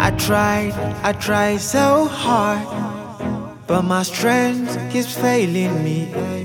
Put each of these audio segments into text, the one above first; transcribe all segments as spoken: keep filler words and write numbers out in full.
I tried, I tried so hard, but my strength keeps failing me.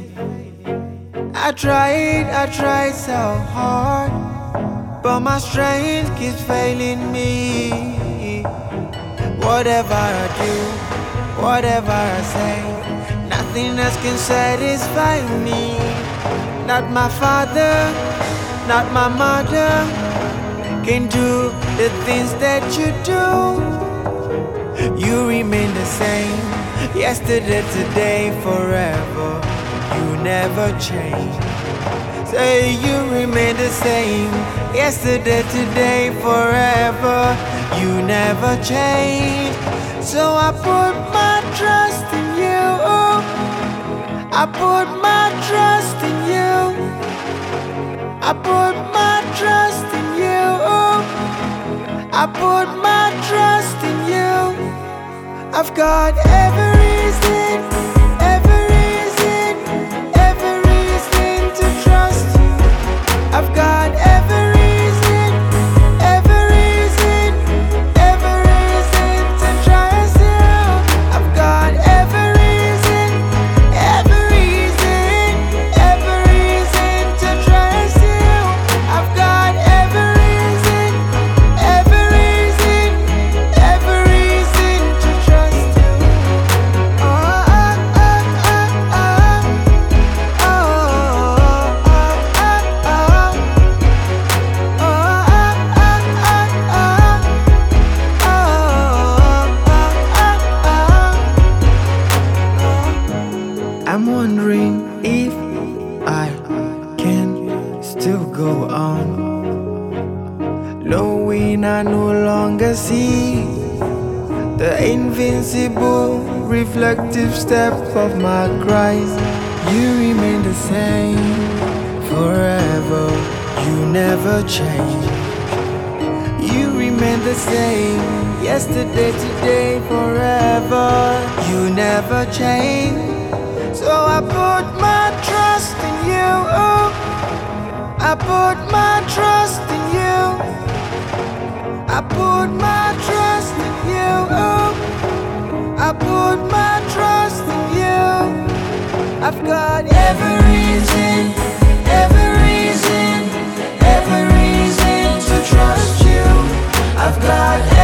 I tried, I tried so hard, but my strength keeps failing me. Whatever I do, whatever I say, nothing else can satisfy me. Not my father, not my mother can do the things that you do. You remain the same, yesterday, today, forever. You never change. Say you remain the same, yesterday, today, forever. You never change. So I put my trust in you. I put my trust in you. I put my trust in you. I put my trust in you. I've got every reason, every reason, every reason to trust you. I've got every reason, every reason, every reason to trust you. I've got every reason, every reason, every reason to trust you. I've got every reason, every reason, every reason to trust you. Oh, oh, oh, oh, oh, oh, oh, oh, oh. I'm wondering if I can still go on, knowing I no longer see the invincible reflective step of my Christ. You remain the same forever. You never change. You remain the same, yesterday, today, forever. You never change. So I put my trust in you. I put my trust in you. I put my trust in you. I put my trust in you. I've got every reason, every reason, every reason to trust you. I've got